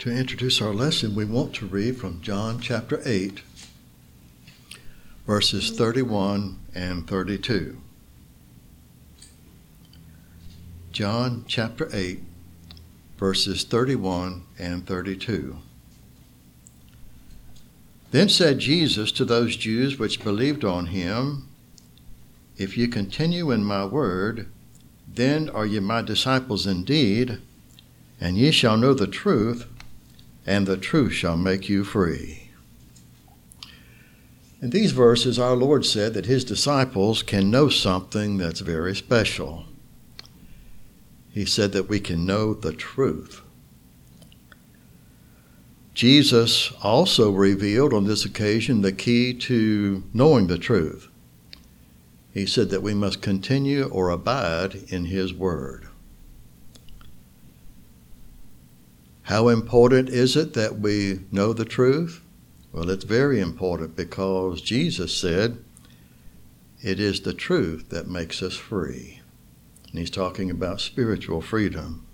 To introduce our lesson, we want to read from John chapter 8, verses 31 and 32. John chapter 8, verses 31 and 32. Then said Jesus to those Jews which believed on him, If ye continue in my word, then are ye my disciples indeed, and ye shall know the truth, and the truth shall make you free. In these verses, our Lord said that his disciples can know something that's very special. He said that we can know the truth. Jesus also revealed on this occasion the key to knowing the truth. He said that we must continue or abide in his word. How important is it that we know the truth? Well, it's very important because Jesus said it is the truth that makes us free. And he's talking about spiritual freedom.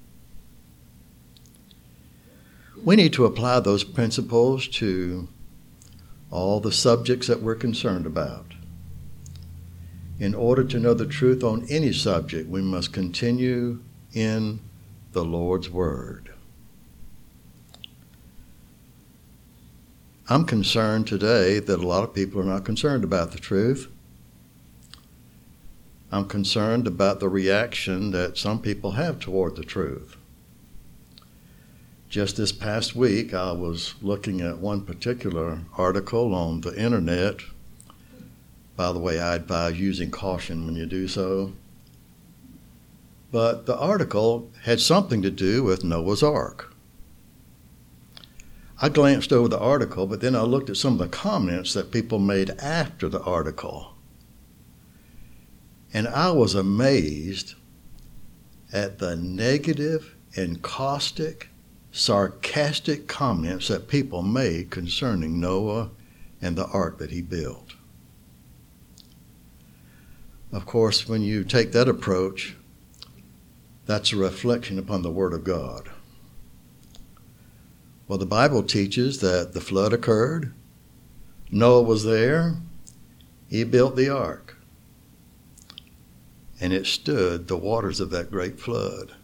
We need to apply those principles to all the subjects that we're concerned about. In order to know the truth on any subject, we must continue in the Lord's Word. I'm concerned today that a lot of people are not concerned about the truth. I'm concerned about the reaction that some people have toward the truth. Just this past week, I was looking at one particular article on the internet. By the way, I advise using caution when you do so. But the article had something to do with Noah's Ark. I glanced over the article, but then I looked at some of the comments that people made after the article. And I was amazed at the negative and caustic, sarcastic comments that people made concerning Noah and the ark that he built. Of course, when you take that approach, that's a reflection upon the Word of God. Well, the Bible teaches that the flood occurred. Noah was there. He built the ark. And it stood the waters of that great flood.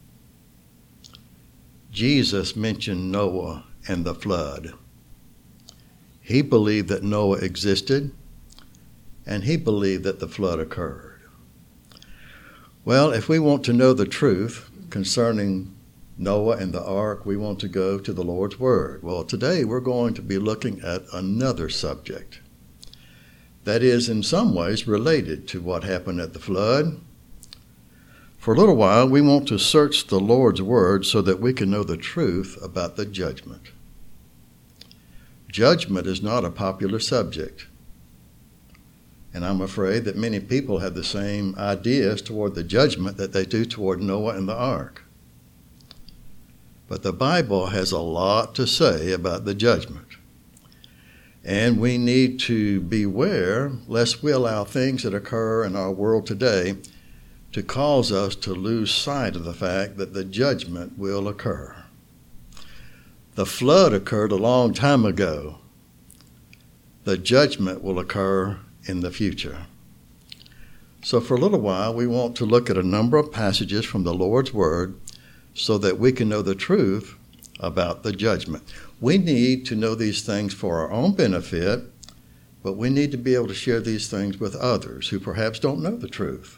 Jesus mentioned Noah and the flood. He believed that Noah existed, and he believed that the flood occurred. Well, if we want to know the truth concerning Noah and the ark, we want to go to the Lord's Word. Well, today we're going to be looking at another subject that is in some ways related to what happened at the flood. For a little while, we want to search the Lord's Word so that we can know the truth about the judgment. Judgment is not a popular subject. And I'm afraid that many people have the same ideas toward the judgment that they do toward Noah and the ark. But the Bible has a lot to say about the judgment. And we need to beware lest we allow things that occur in our world today to cause us to lose sight of the fact that the judgment will occur. The flood occurred a long time ago. The judgment will occur in the future. So for a little while, we want to look at a number of passages from the Lord's Word so that we can know the truth about the judgment. We need to know these things for our own benefit, but we need to be able to share these things with others who perhaps don't know the truth.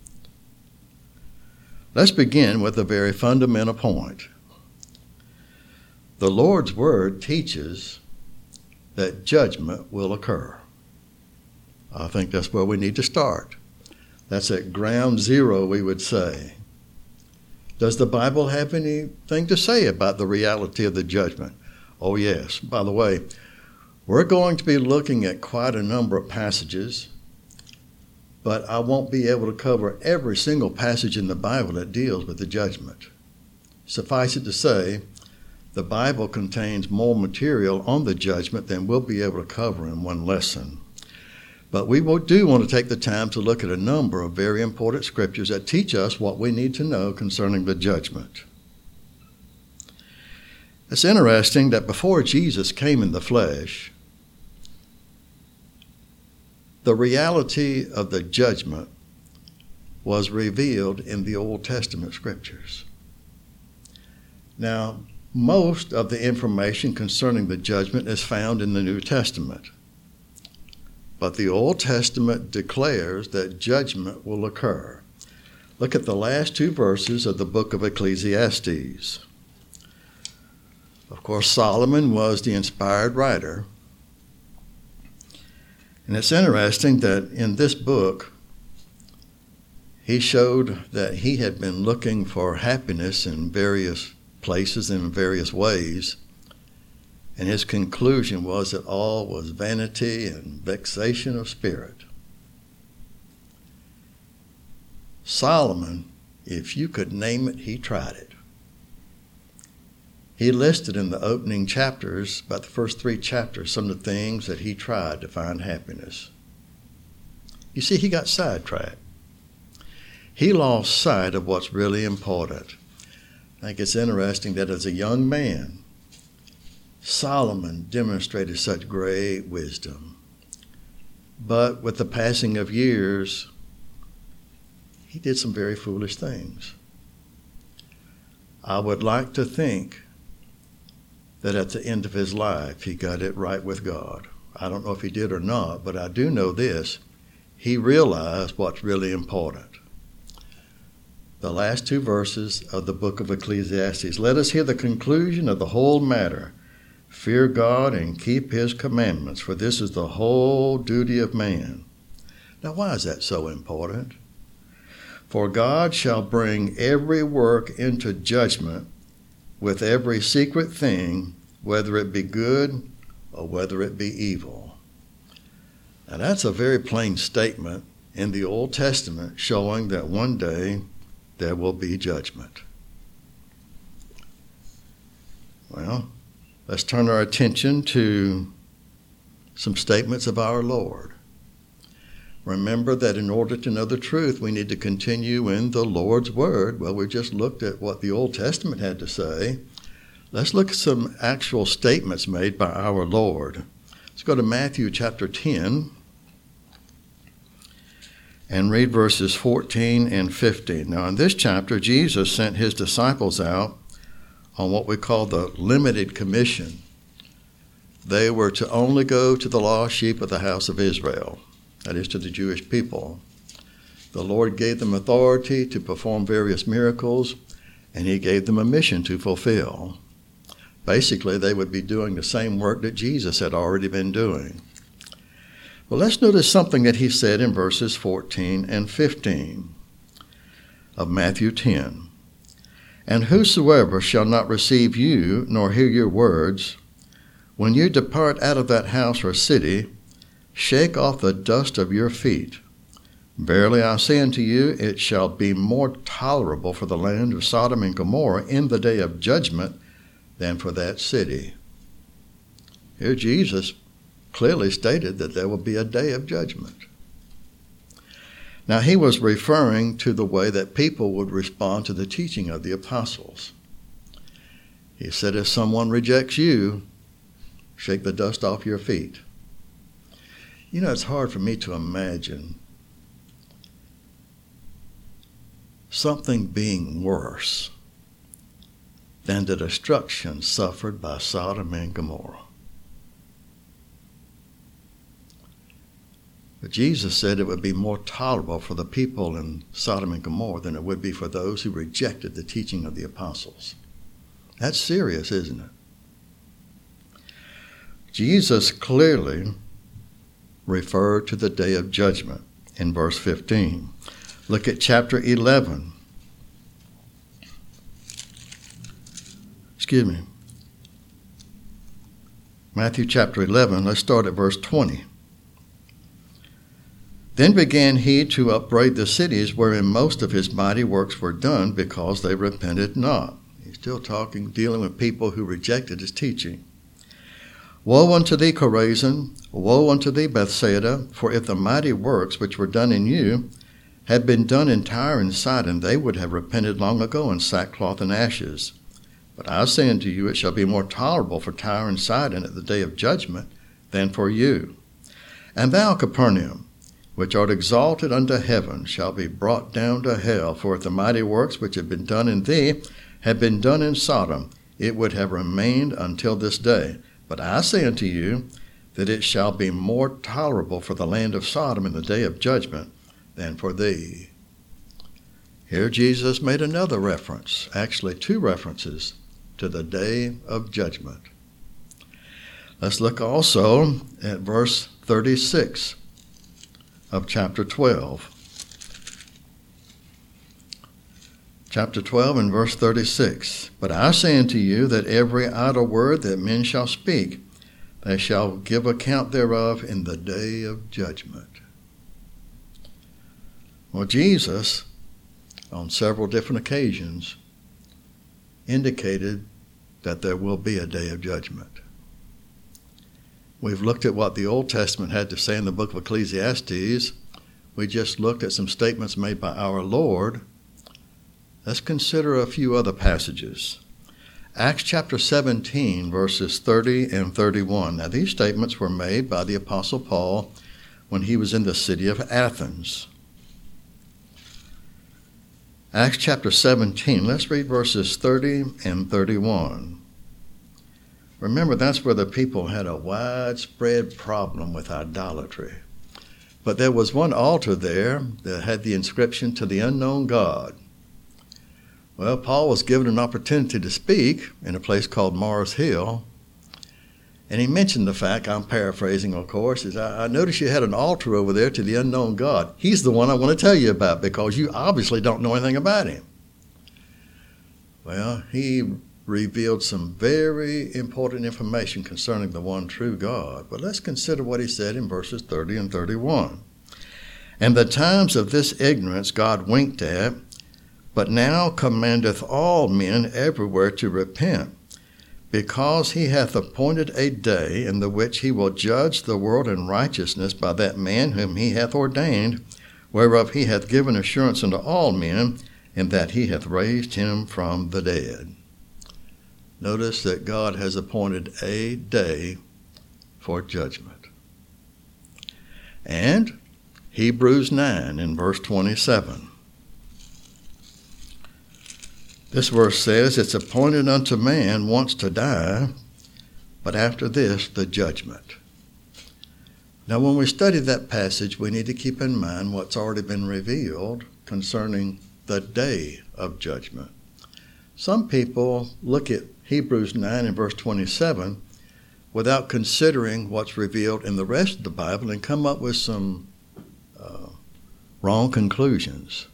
Let's begin with a very fundamental point. The Lord's Word teaches that judgment will occur. I think that's where we need to start. That's at ground zero, we would say. Does the Bible have anything to say about the reality of the judgment? Oh, yes. By the way, we're going to be looking at quite a number of passages, but I won't be able to cover every single passage in the Bible that deals with the judgment. Suffice it to say, the Bible contains more material on the judgment than we'll be able to cover in one lesson. But we do want to take the time to look at a number of very important scriptures that teach us what we need to know concerning the judgment. It's interesting that before Jesus came in the flesh, the reality of the judgment was revealed in the Old Testament scriptures. Now, most of the information concerning the judgment is found in the New Testament. But the Old Testament declares that judgment will occur. Look at the last two verses of the book of Ecclesiastes. Of course, Solomon was the inspired writer. And it's interesting that in this book, he showed that he had been looking for happiness in various places and in various ways. And his conclusion was that all was vanity and vexation of spirit. Solomon, if you could name it, he tried it. He listed in the opening chapters, about the first 3 chapters, some of the things that he tried to find happiness. You see, he got sidetracked. He lost sight of what's really important. I think it's interesting that as a young man, Solomon demonstrated such great wisdom. But with the passing of years, he did some very foolish things. I would like to think that at the end of his life, he got it right with God. I don't know if he did or not, but I do know this. He realized what's really important. The last 2 verses of the book of Ecclesiastes. Let us hear the conclusion of the whole matter. Fear God and keep his commandments, for this is the whole duty of man. Now, why is that so important? For God shall bring every work into judgment with every secret thing, whether it be good or whether it be evil. Now, that's a very plain statement in the Old Testament showing that one day there will be judgment. Well, let's turn our attention to some statements of our Lord. Remember that in order to know the truth, we need to continue in the Lord's Word. Well, we just looked at what the Old Testament had to say. Let's look at some actual statements made by our Lord. Let's go to Matthew chapter 10 and read verses 14 and 15. Now, in this chapter, Jesus sent his disciples out on what we call the limited commission. They were to only go to the lost sheep of the house of Israel, that is, to the Jewish people. The Lord gave them authority to perform various miracles, and he gave them a mission to fulfill. Basically, they would be doing the same work that Jesus had already been doing. Well, let's notice something that he said in verses 14 and 15 of Matthew 10. And whosoever shall not receive you, nor hear your words, when you depart out of that house or city, shake off the dust of your feet. Verily I say unto you, it shall be more tolerable for the land of Sodom and Gomorrah in the day of judgment than for that city. Here Jesus clearly stated that there will be a day of judgment. Now, he was referring to the way that people would respond to the teaching of the apostles. He said, if someone rejects you, shake the dust off your feet. You know, it's hard for me to imagine something being worse than the destruction suffered by Sodom and Gomorrah. But Jesus said it would be more tolerable for the people in Sodom and Gomorrah than it would be for those who rejected the teaching of the apostles. That's serious, isn't it? Jesus clearly referred to the day of judgment in verse 15. Look at chapter 11. Matthew chapter 11, let's start at verse 20. Then began he to upbraid the cities wherein most of his mighty works were done, because they repented not. He's still dealing with people who rejected his teaching. Woe unto thee, Chorazin! Woe unto thee, Bethsaida! For if the mighty works which were done in you had been done in Tyre and Sidon, they would have repented long ago in sackcloth and ashes. But I say unto you, it shall be more tolerable for Tyre and Sidon at the day of judgment than for you. And thou, Capernaum, which art exalted unto heaven, shall be brought down to hell. For if the mighty works which have been done in thee had been done in Sodom, it would have remained until this day. But I say unto you, that it shall be more tolerable for the land of Sodom in the day of judgment than for thee. Here Jesus made another reference, actually two references, to the day of judgment. Let's look also at verse 36 of chapter 12. Chapter 12 and verse 36. But I say unto you that every idle word that men shall speak, they shall give account thereof in the day of judgment. Well, Jesus, on several different occasions, indicated that there will be a day of judgment. We've looked at what the Old Testament had to say in the book of Ecclesiastes. We just looked at some statements made by our Lord. Let's consider a few other passages. Acts chapter 17, verses 30 and 31. Now, these statements were made by the Apostle Paul when he was in the city of Athens. Acts chapter 17, let's read verses 30 and 31. Remember, that's where the people had a widespread problem with idolatry. But there was one altar there that had the inscription, "To the unknown God." Well, Paul was given an opportunity to speak in a place called Mars Hill, and he mentioned the fact, I'm paraphrasing, of course, is I noticed you had an altar over there to the unknown God. He's the one I want to tell you about because you obviously don't know anything about him. Well, he revealed some very important information concerning the one true God. But let's consider what he said in verses 30 and 31. And the times of this ignorance God winked at, but now commandeth all men everywhere to repent, because he hath appointed a day in the which he will judge the world in righteousness by that man whom he hath ordained, whereof he hath given assurance unto all men, in that he hath raised him from the dead. Notice that God has appointed a day for judgment. And Hebrews 9 in verse 27. This verse says, it's appointed unto man once to die, but after this the judgment. Now when we study that passage, we need to keep in mind what's already been revealed concerning the day of judgment. Some people look at Hebrews 9 and verse 27 without considering what's revealed in the rest of the Bible and come up with some wrong conclusions.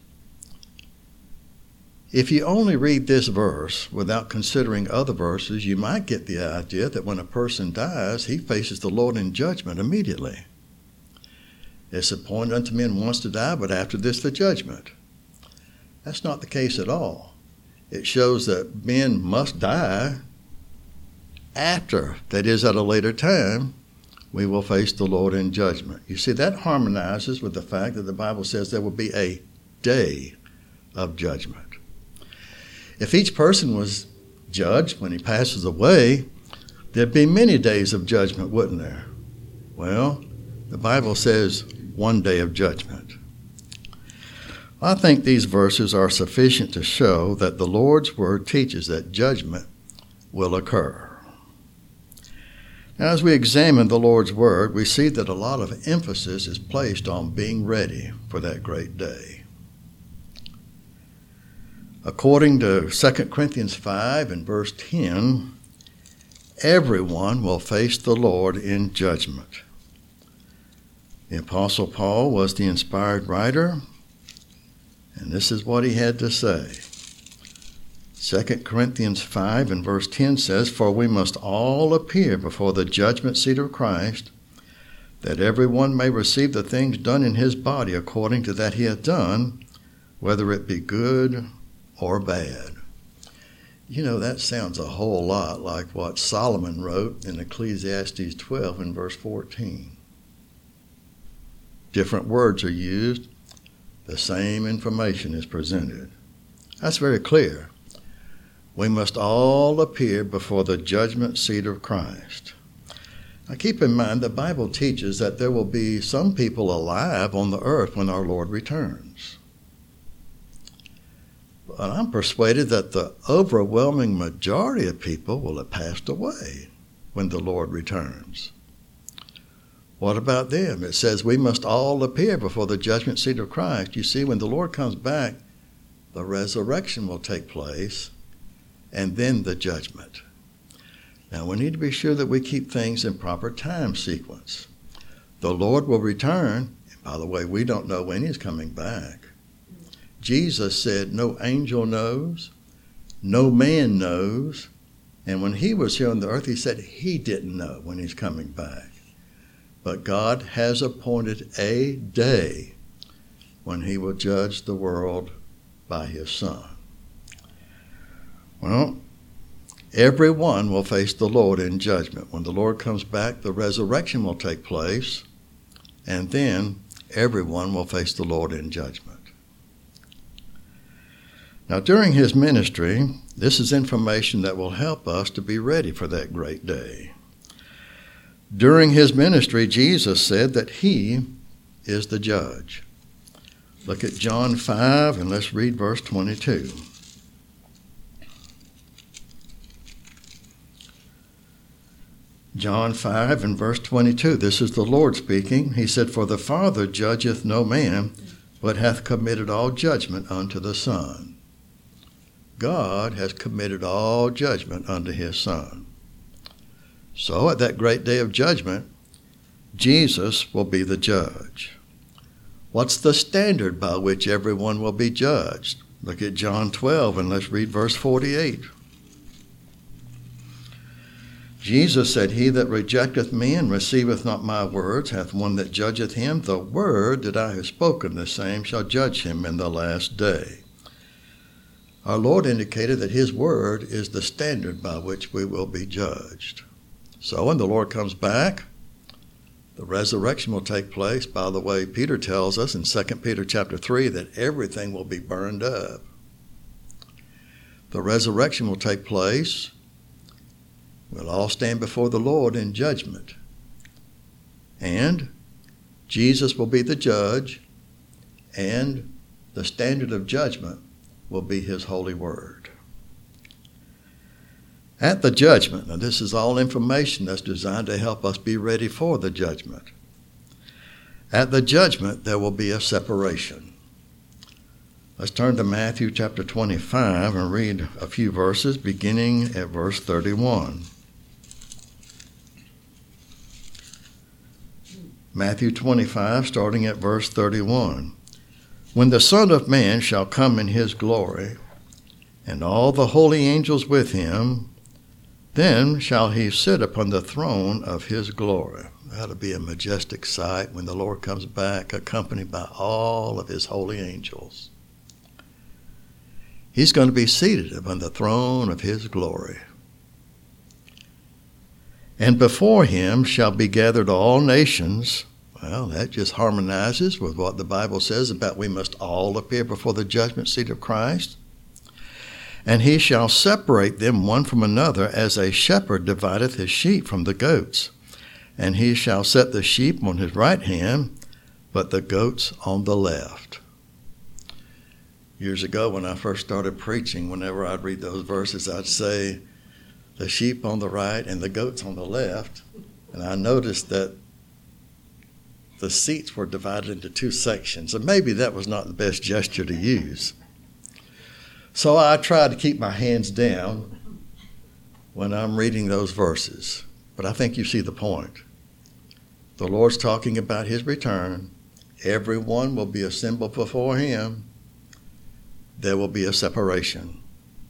If you only read this verse without considering other verses, you might get the idea that when a person dies, he faces the Lord in judgment immediately. It's appointed unto men once to die, but after this the judgment. That's not the case at all. It shows that men must die after, that is at a later time, we will face the Lord in judgment. You see, that harmonizes with the fact that the Bible says there will be a day of judgment. If each person was judged when he passes away, there'd be many days of judgment, wouldn't there? Well, the Bible says one day of judgment. I think these verses are sufficient to show that the Lord's word teaches that judgment will occur. Now, as we examine the Lord's word, we see that a lot of emphasis is placed on being ready for that great day. According to 2 Corinthians 5 and verse 10, everyone will face the Lord in judgment. The Apostle Paul was the inspired writer, and this is what he had to say. 2 Corinthians 5 and verse 10 says, For we must all appear before the judgment seat of Christ, that everyone may receive the things done in his body according to that he hath done, whether it be good or bad. You know, that sounds a whole lot like what Solomon wrote in Ecclesiastes 12 and verse 14. Different words are used. The same information is presented. That's very clear. we must all appear before the judgment seat of Christ. Now keep in mind the Bible teaches that there will be some people alive on the earth when our Lord returns. But I'm persuaded that the overwhelming majority of people will have passed away when the Lord returns. What about them? It says we must all appear before the judgment seat of Christ. You see, when the Lord comes back, the resurrection will take place, and then the judgment. Now, we need to be sure that we keep things in proper time sequence. The Lord will return. And by the way, we don't know when he's coming back. Jesus said, no angel knows, no man knows. And when he was here on the earth, he said he didn't know when he's coming back. But God has appointed a day when he will judge the world by his Son. Well, everyone will face the Lord in judgment. When the Lord comes back, the resurrection will take place, and then everyone will face the Lord in judgment. Now, during his ministry, this is information that will help us to be ready for that great day. During his ministry, Jesus said that he is the judge. Look at John 5, and let's read verse 22. John 5 and verse 22, this is the Lord speaking. He said, for the Father judgeth no man, but hath committed all judgment unto the Son. God has committed all judgment unto his Son. So at that great day of judgment, Jesus will be the judge. What's the standard by which everyone will be judged? Look at John 12 and let's read verse 48. Jesus said, he that rejecteth me and receiveth not my words hath one that judgeth him. The word that I have spoken, the same shall judge him in the last day. Our Lord indicated that his word is the standard by which we will be judged. So when the Lord comes back, the resurrection will take place. By the way, Peter tells us in 2 Peter chapter 3 that everything will be burned up. The resurrection will take place. We'll all stand before the Lord in judgment. And Jesus will be the judge, and the standard of judgment will be his holy word. At the judgment, now this is all information that's designed to help us be ready for the judgment. At the judgment, there will be a separation. Let's turn to Matthew chapter 25 and read a few verses beginning at verse 31. Matthew 25, starting at verse 31. When the Son of Man shall come in his glory, and all the holy angels with him, then shall he sit upon the throne of his glory. That'll be a majestic sight when the Lord comes back, accompanied by all of his holy angels. He's going to be seated upon the throne of his glory. And before him shall be gathered all nations. Well, that just harmonizes with what the Bible says about we must all appear before the judgment seat of Christ. And he shall separate them one from another, as a shepherd divideth his sheep from the goats. And he shall set the sheep on his right hand, but the goats on the left. Years ago, when I first started preaching, whenever I'd read those verses, I'd say, the sheep on the right and the goats on the left. And I noticed that the seats were divided into two sections. And maybe that was not the best gesture to use. So I try to keep my hands down when I'm reading those verses. But I think you see the point. The Lord's talking about his return. Everyone will be assembled before him. There will be a separation.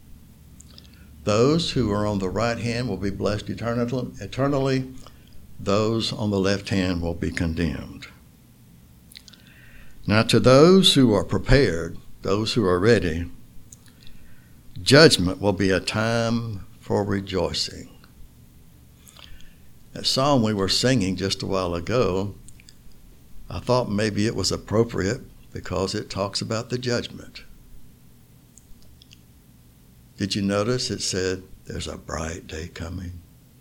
Those who are on the right hand will be blessed eternally. Those on the left hand will be condemned. Now to those who are prepared, those who are ready, judgment will be a time for rejoicing. That song we were singing just a while ago, I thought maybe it was appropriate because it talks about the judgment. Did you notice it said there's a bright day coming?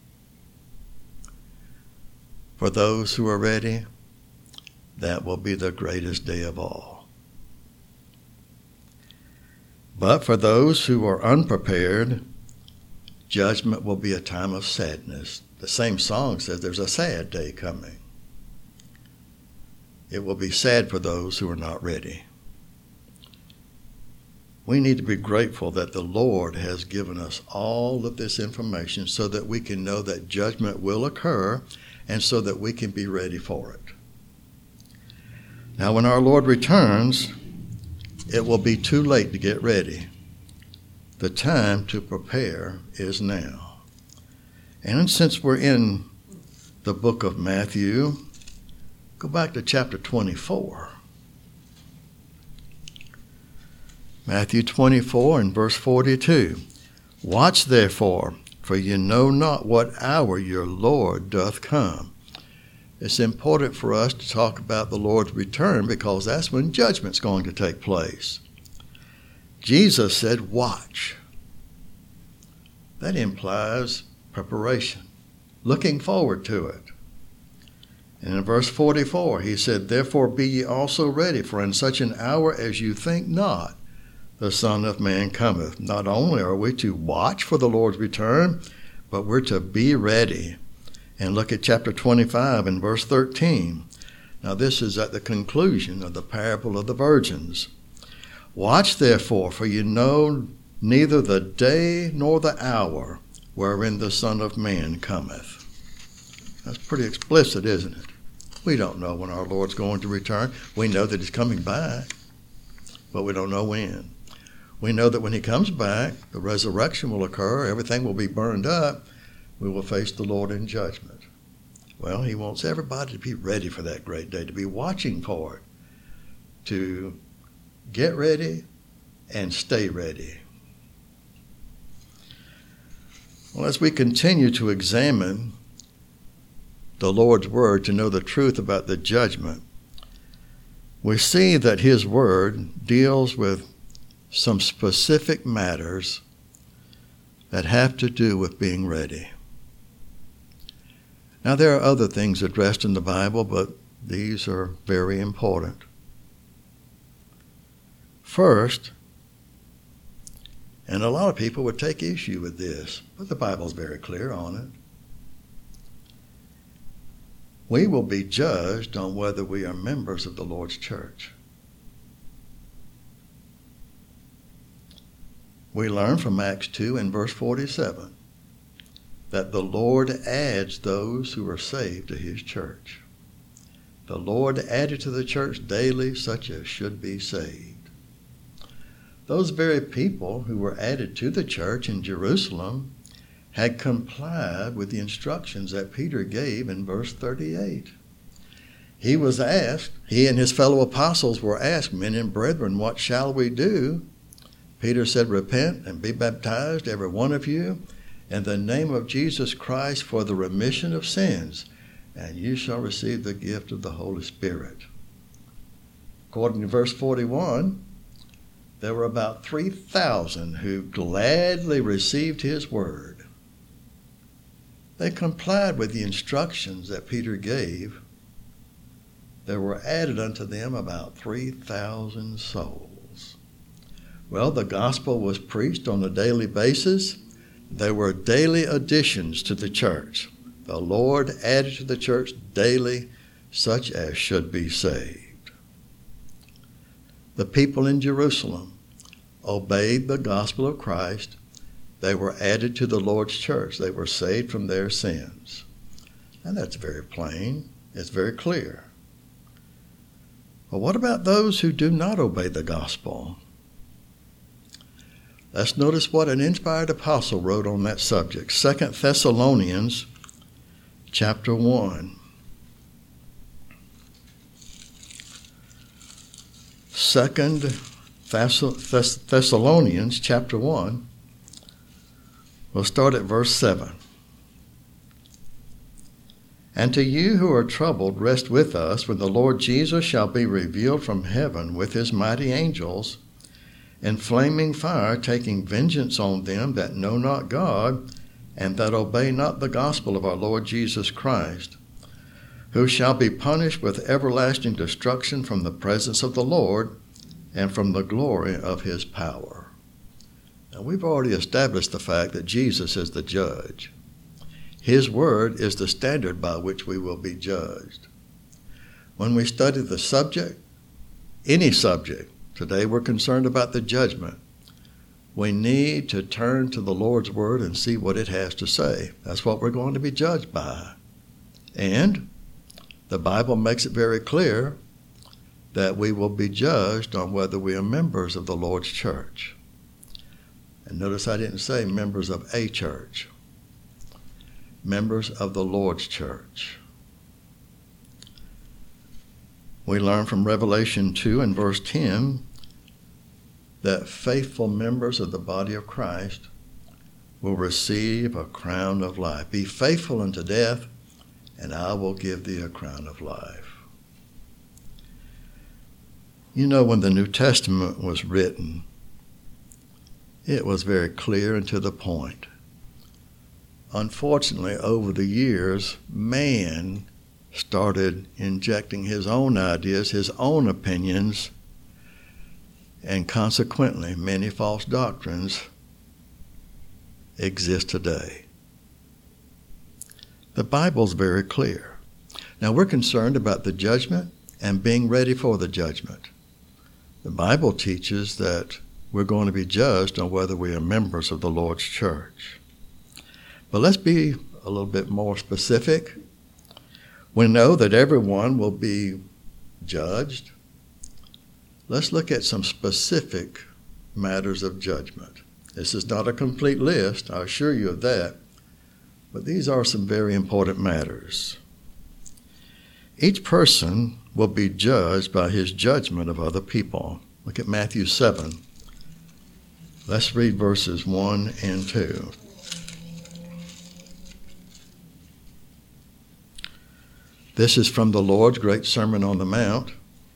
For those who are ready, that will be the greatest day of all. But for those who are unprepared, judgment will be a time of sadness. The same song says there's a sad day coming. It will be sad for those who are not ready. We need to be grateful that the Lord has given us all of this information so that we can know that judgment will occur and so that we can be ready for it. Now, when our Lord returns, it will be too late to get ready. The time to prepare is now. And since we're in the book of Matthew, go back to chapter 24. Matthew 24 and verse 42. Watch therefore, for you know not what hour your Lord doth come. It's important for us to talk about the Lord's return because that's when judgment's going to take place. Jesus said, watch. That implies preparation, looking forward to it. And in verse 44, he said, therefore be ye also ready, for in such an hour as you think not, the Son of Man cometh. Not only are we to watch for the Lord's return, but we're to be ready. And look at chapter 25 and verse 13. Now this is at the conclusion of the parable of the virgins. Watch therefore, for you know neither the day nor the hour wherein the Son of Man cometh. That's pretty explicit, isn't it? We don't know when our Lord's going to return. We know that he's coming back, but we don't know when. We know that when he comes back, the resurrection will occur, everything will be burned up, we will face the Lord in judgment. Well, he wants everybody to be ready for that great day, to be watching for it, to get ready and stay ready. Well, as we continue to examine the Lord's word to know the truth about the judgment, we see that his word deals with some specific matters that have to do with being ready. Now, there are other things addressed in the Bible, but these are very important. First, and a lot of people would take issue with this, but the Bible's very clear on it. We will be judged on whether we are members of the Lord's church. We learn from Acts 2 and verse 47 that the Lord adds those who are saved to his church. The Lord added to the church daily such as should be saved. Those very people who were added to the church in Jerusalem had complied with the instructions that Peter gave in verse 38. He was asked, he and his fellow apostles were asked, men and brethren, what shall we do? Peter said, repent and be baptized, every one of you, in the name of Jesus Christ for the remission of sins, and you shall receive the gift of the Holy Spirit. According to verse 41, there were about 3,000 who gladly received his word. They complied with the instructions that Peter gave. There were added unto them about 3,000 souls. Well, the gospel was preached on a daily basis. There were daily additions to the church. The Lord added to the church daily such as should be saved. The people in Jerusalem obeyed the gospel of Christ. They were added to the Lord's church. They were saved from their sins. And that's very plain. It's very clear. But what about those who do not obey the gospel? Let's notice what an inspired apostle wrote on that subject. 2 Thessalonians chapter 1. 2 Thessalonians chapter 1. We'll start at verse 7. And to you who are troubled, rest with us when the Lord Jesus shall be revealed from heaven with his mighty angels, and flaming fire, taking vengeance on them that know not God, and that obey not the gospel of our Lord Jesus Christ, who shall be punished with everlasting destruction from the presence of the Lord and from the glory of his power. Now, we've already established the fact that Jesus is the judge. His word is the standard by which we will be judged. When we study the subject, any subject, today we're concerned about the judgment, we need to turn to the Lord's word and see what it has to say. That's what we're going to be judged by. And the Bible makes it very clear that we will be judged on whether we are members of the Lord's church. And notice I didn't say members of a church. Members of the Lord's church. We learn from Revelation 2 and verse 10 that faithful members of the body of Christ will receive a crown of life. Be faithful unto death, and I will give thee a crown of life. You know, when the New Testament was written, it was very clear and to the point. Unfortunately, over the years, man started injecting his own ideas, his own opinions, and consequently, many false doctrines exist today. The Bible's very clear. Now, we're concerned about the judgment and being ready for the judgment. The Bible teaches that we're going to be judged on whether we are members of the Lord's church. But let's be a little bit more specific. We know that everyone will be judged. Let's look at some specific matters of judgment. This is not a complete list, I assure you of that, but these are some very important matters. Each person will be judged by his judgment of other people. Look at Matthew 7. Let's read verses 1 and 2. This is from the Lord's great Sermon on the Mount.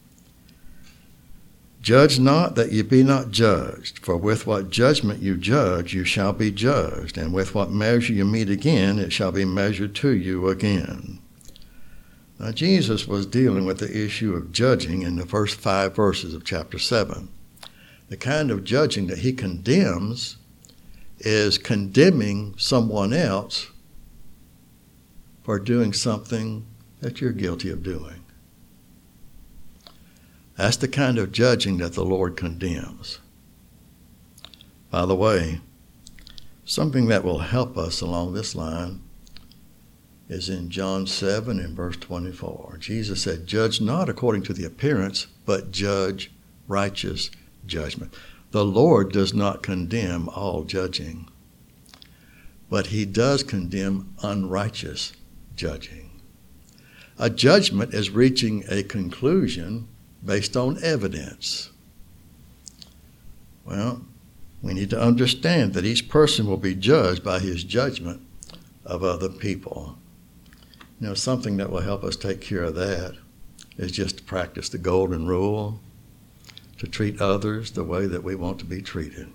Judge not that ye be not judged, for with what judgment you judge, you shall be judged, and with what measure you mete again, it shall be measured to you again. Now, Jesus was dealing with the issue of judging in the first 5 verses of chapter 7. The kind of judging that he condemns is condemning someone else for doing something that you're guilty of doing. That's the kind of judging that the Lord condemns. By the way, something that will help us along this line is in John 7 and verse 24. Jesus said, "Judge not according to the appearance, but judge righteous judgment." The Lord does not condemn all judging, but he does condemn unrighteous judging. A judgment is reaching a conclusion based on evidence. Well, we need to understand that each person will be judged by his judgment of other people. You know, something that will help us take care of that is just to practice the golden rule, to treat others the way that we want to be treated.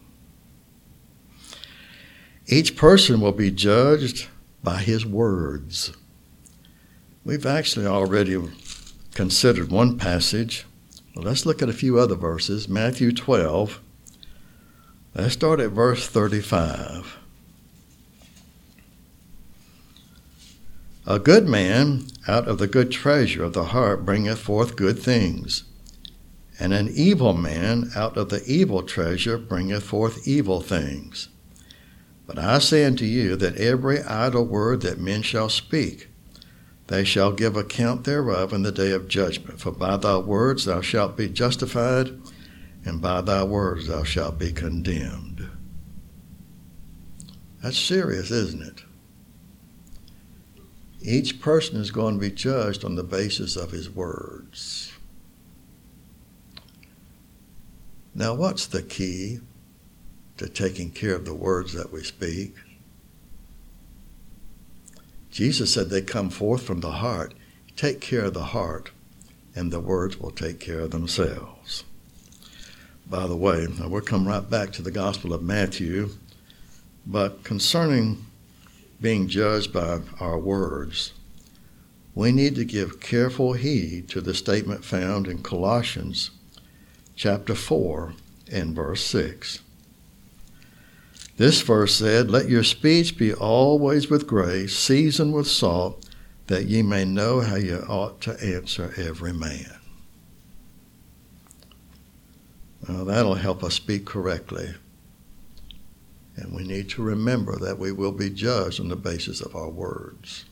Each person will be judged by his words. We've actually already considered one passage. Well, let's look at a few other verses. Matthew 12. Let's start at verse 35. A good man out of the good treasure of the heart bringeth forth good things, and an evil man out of the evil treasure bringeth forth evil things. But I say unto you that every idle word that men shall speak, they shall give account thereof in the day of judgment. For by thy words thou shalt be justified, and by thy words thou shalt be condemned. That's serious, isn't it? Each person is going to be judged on the basis of his words. Now, what's the key to taking care of the words that we speak? Jesus said they come forth from the heart. Take care of the heart, and the words will take care of themselves. by the way. Now, we'll come right back to the Gospel of Matthew, but concerning being judged by our words, we need to give careful heed to the statement found in Colossians chapter 4 and verse 6. This verse said, "Let your speech be always with grace, seasoned with salt, that ye may know how ye ought to answer every man." Well, that'll help us speak correctly. And we need to remember that we will be judged on the basis of our words.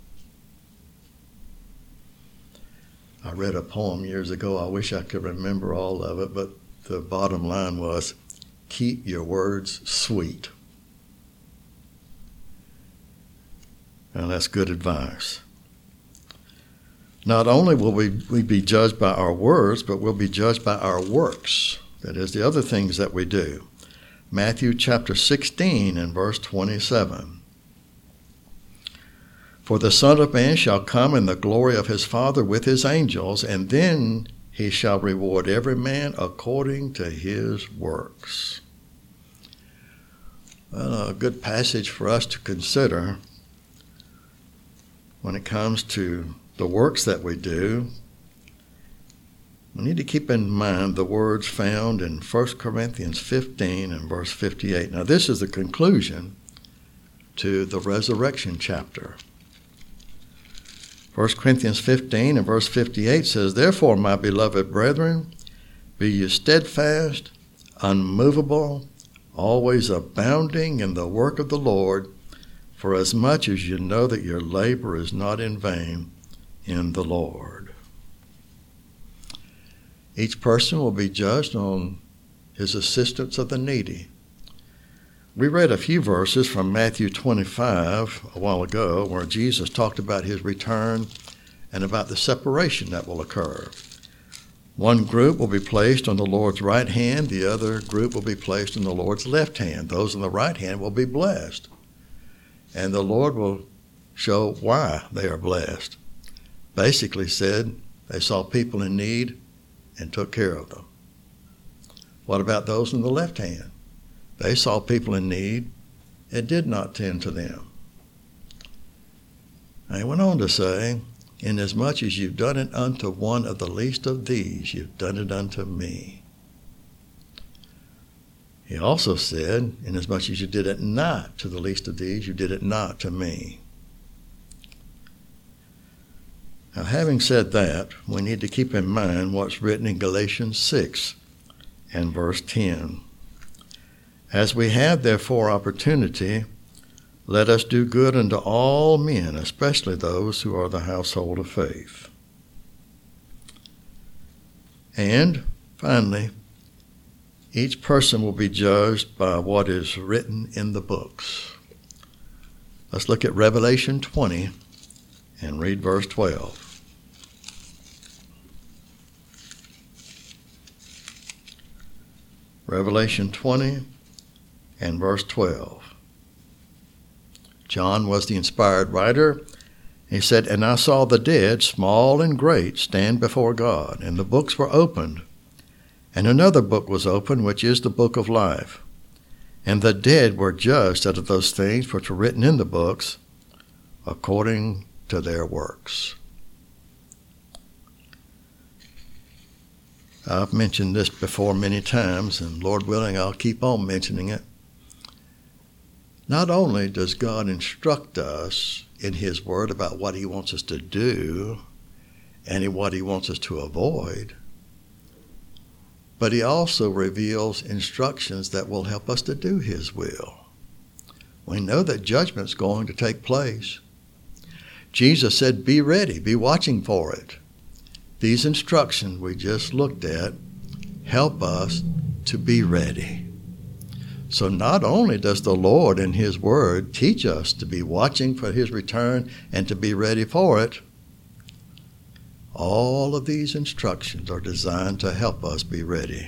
I read a poem years ago. I wish I could remember all of it, but the bottom line was, keep your words sweet. And that's good advice. Not only will we be judged by our words, but we'll be judged by our works. That is, the other things that we do. Matthew chapter 16 and verse 27. "For the Son of Man shall come in the glory of his Father with his angels, and then he shall reward every man according to his works." Well, a good passage for us to consider when it comes to the works that we do. We need to keep in mind the words found in 1 Corinthians 15 and verse 58. Now, this is the conclusion to the resurrection chapter. 1 Corinthians 15 and verse 58 says, "Therefore, my beloved brethren, be ye steadfast, unmovable, always abounding in the work of the Lord, for as much as you know that your labor is not in vain in the Lord." Each person will be judged on his assistance of the needy. We read a few verses from Matthew 25 a while ago where Jesus talked about his return and about the separation that will occur. One group will be placed on the Lord's right hand. The other group will be placed on the Lord's left hand. Those on the right hand will be blessed. And the Lord will show why they are blessed. Basically said they saw people in need and took care of them. What about those on the left hand? They saw people in need and did not tend to them. And he went on to say, "Inasmuch as you've done it unto one of the least of these, you've done it unto me." He also said, "Inasmuch as you did it not to the least of these, you did it not to me." Now, having said that, we need to keep in mind what's written in Galatians 6 and verse 10. "As we have therefore opportunity, let us do good unto all men, especially those who are the household of faith." And finally, each person will be judged by what is written in the books. Let's look at Revelation 20 and read verse 12. Revelation 20 and verse 12. John was the inspired writer. He said, "And I saw the dead, small and great, stand before God, and the books were opened. And another book was opened, which is the book of life. And the dead were judged out of those things which were written in the books, according to their works." I've mentioned this before many times, and Lord willing, I'll keep on mentioning it. Not only does God instruct us in his word about what he wants us to do and what he wants us to avoid, but he also reveals instructions that will help us to do his will. We know that judgment's going to take place. Jesus said, "Be ready, be watching for it." These instructions we just looked at help us to be ready. So not only does the Lord in his word teach us to be watching for his return and to be ready for it, all of these instructions are designed to help us be ready.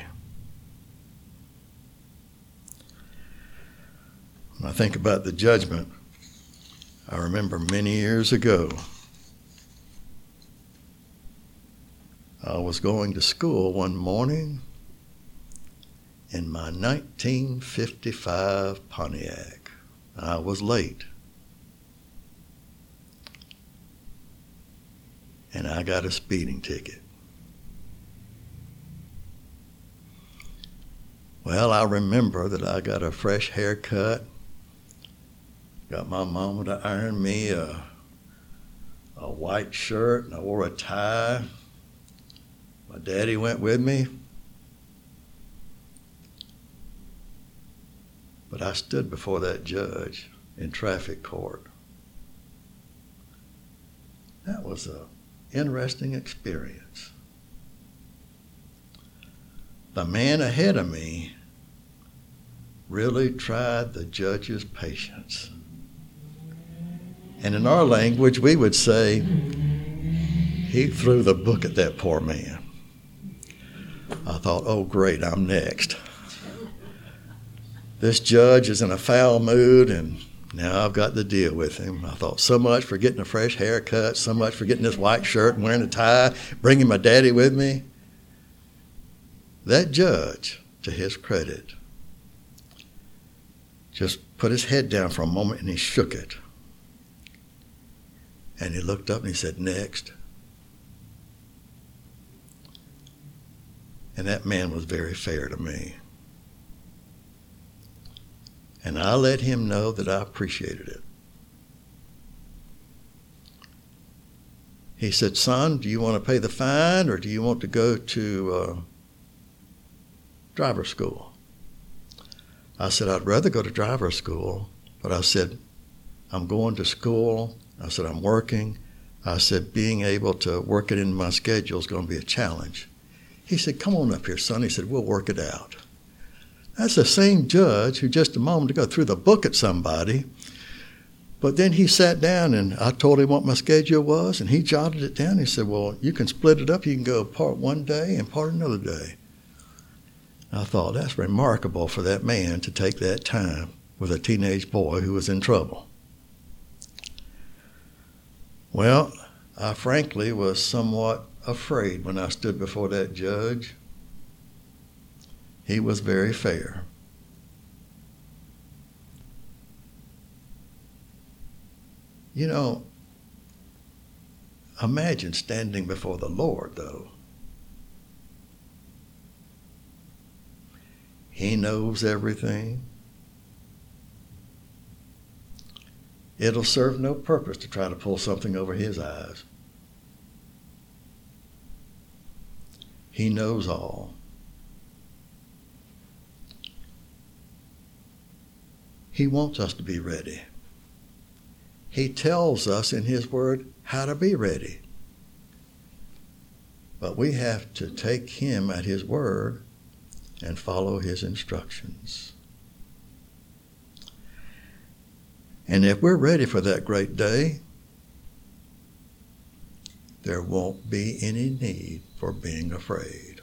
When I think about the judgment, I remember many years ago, I was going to school one morning, in my 1955 Pontiac. I was late. And I got a speeding ticket. Well, I remember that I got a fresh haircut, got my mama to iron me a white shirt, and I wore a tie. My daddy went with me. But I stood before that judge in traffic court. That was an interesting experience. The man ahead of me really tried the judge's patience. And in our language, we would say, he threw the book at that poor man. I thought, oh great, I'm next. This judge is in a foul mood, and now I've got to deal with him. I thought, so much for getting a fresh haircut, so much for getting this white shirt and wearing a tie, bringing my daddy with me. That judge, to his credit, just put his head down for a moment and he shook it. And he looked up and he said, next. And that man was very fair to me. And I let him know that I appreciated it. He said, son, do you want to pay the fine or do you want to go to driver's school? I said, I'd rather go to driver's school, but I said, I'm going to school. I said, I'm working. I said, being able to work it in my schedule is going to be a challenge. He said, come on up here, son. He said, we'll work it out. That's the same judge who just a moment ago threw the book at somebody, but then he sat down and I told him what my schedule was and he jotted it down. He said, well, you can split it up. You can go part one day and part another day. I thought, that's remarkable for that man to take that time with a teenage boy who was in trouble. Well, I frankly was somewhat afraid when I stood before that judge. He was very fair. You know, imagine standing before the Lord, though. He knows everything. It'll serve no purpose to try to pull something over his eyes. He knows all. He wants us to be ready. He tells us in his word how to be ready. But we have to take him at his word and follow his instructions. And if we're ready for that great day, there won't be any need for being afraid.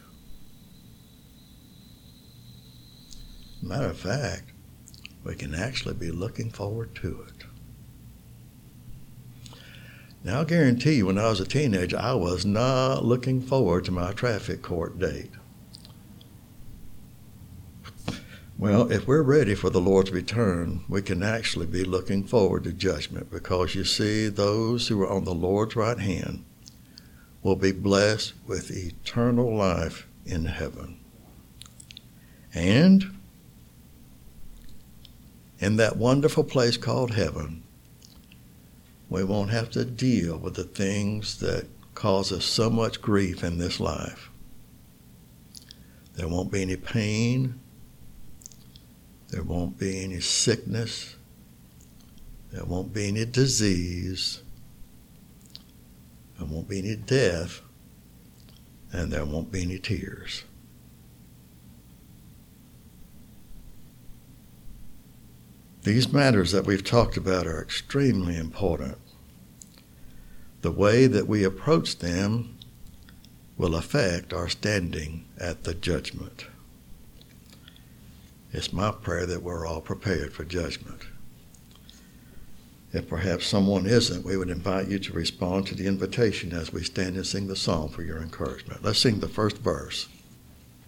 Matter of fact, we can actually be looking forward to it. Now, I'll guarantee you, when I was a teenager, I was not looking forward to my traffic court date. Well, if we're ready for the Lord's return, we can actually be looking forward to judgment, because you see, those who are on the Lord's right hand will be blessed with eternal life in heaven. And in that wonderful place called heaven, we won't have to deal with the things that cause us so much grief in this life. There won't be any pain. There won't be any sickness. There won't be any disease. There won't be any death. And there won't be any tears. These matters that we've talked about are extremely important. The way that we approach them will affect our standing at the judgment. It's my prayer that we're all prepared for judgment. If perhaps someone isn't, we would invite you to respond to the invitation as we stand and sing the song for your encouragement. Let's sing the first verse.